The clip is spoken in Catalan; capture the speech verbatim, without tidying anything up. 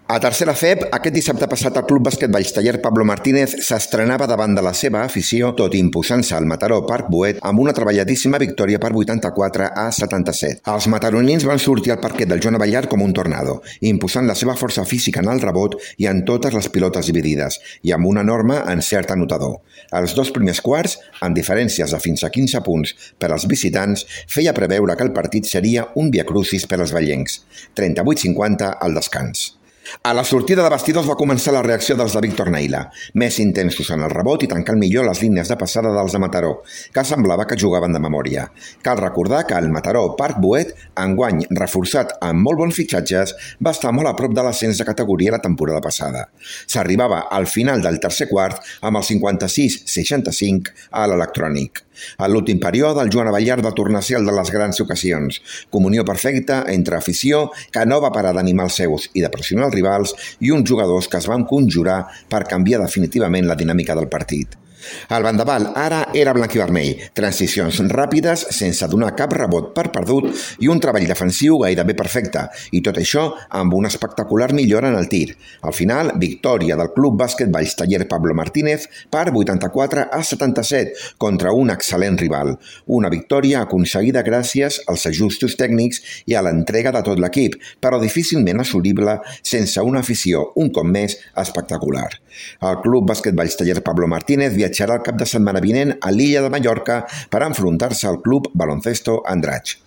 A tercera F E B, aquest dissabte passat el Club Bàsquet Valltaller Pablo Martínez s'estrenava davant de la seva afició, tot imposant-se al Mataró Parc Boet amb una treballadíssima victòria per vuitanta-quatre a setanta-set. Els mataronins van sortir al parquet del Joan Abellar com un tornado, imposant la seva força física en el rebot i en totes les pilotes dividides, i amb un enorme encert anotador. Els dos primers quarts, amb diferències de fins a quinze punts per als visitants, feia preveure que el partit seria un viacrucis per als vellencs, trenta-vuit cinquanta al descans. A la sortida de vestidors va començar la reacció dels de Víctor Neila, més intensos en el rebot i tancant millor les línies de passada dels de Mataró, que semblava que jugaven de memòria. Cal recordar que el Mataró Parc Boet, enguany reforçat amb molt bons fitxatges, va estar molt a prop de l'ascens de categoria la temporada passada. S'arribava al final del tercer quart amb el cinquanta-sis seixanta-cinc a l'electrònic. A l'últim període, el Joan Abellar va tornar a ser el de les grans ocasions. Comunió perfecta entre afició, que no va parar d'animar els seus i de pressionar els rivals, i uns jugadors que es van conjurar per canviar definitivament la dinàmica del partit. El vendaval ara era blanc i vermell, transicions ràpides sense donar cap rebot per perdut i un treball defensiu gairebé perfecte, i tot això amb una espectacular millora en el tir. Al final, victòria del Club Bàsquet Valltaller Pablo Martínez per vuitanta-quatre a setanta-set contra un excel·lent rival. Una victòria aconseguida gràcies als ajustos tècnics i a l'entrega de tot l'equip, però difícilment assolible sense una afició, un cop més, espectacular. El Club Bàsquet Valltaller Pablo Martínez viatjarà el cap de setmana vinent a l'illa de Mallorca per enfrontar-se al Club Baloncesto Andratx.